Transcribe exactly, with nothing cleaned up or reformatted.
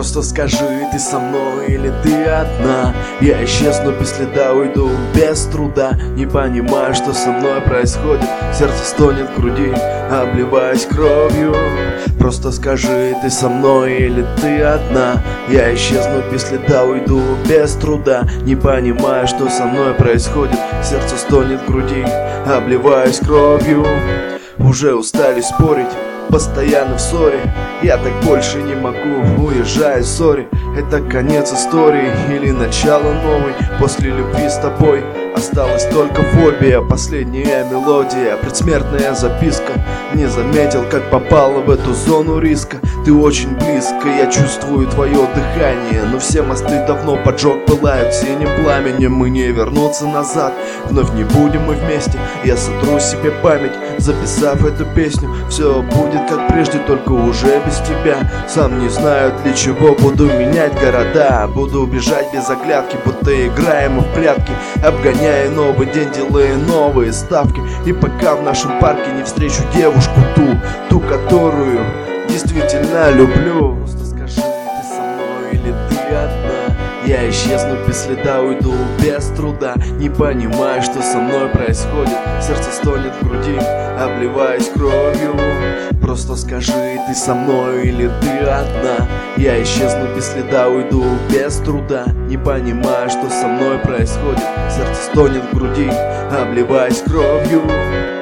Просто скажи, ты со мной или ты одна. Я исчезну без следа, уйду без труда. Не понимаю, что со мной происходит. Сердце стонет в груди, обливаясь кровью. Просто скажи, ты со мной или ты одна. Я исчезну без следа, уйду без труда. Не понимаю, что со мной происходит. Сердце стонет в груди, обливаясь кровью. Уже устали спорить, постоянно в ссоре. Я так больше не могу, уезжаю, сори. Это конец истории или начало новой. После любви с тобой осталась только фобия. Последняя мелодия, предсмертная записка. Не заметил, как попала в эту зону риска. Ты очень близко, я чувствую твое дыхание. Но все мосты давно поджег, пылают синим пламенем. Мы не вернуться назад, вновь не будем мы вместе. Я сотру себе память, записав эту песню. Все будет как прежде, только уже без тебя. Сам не знаю, для чего буду менять города. Буду бежать без оглядки, будто играем мы в прятки. Обгоняя новый день, делая новые ставки. И пока в нашем парке не встречу девушку ту, ту, которую действительно люблю. Просто скажи, ты со мной или ты одна. Я исчезну без следа, уйду без труда. Не понимаю, что со мной происходит. Сердце стонет в груди, обливаясь кровью. Просто скажи, ты со мной или ты одна. Я исчезну без следа, уйду без труда. Не понимаю, что со мной происходит. Сердце стонет в груди, обливаясь кровью.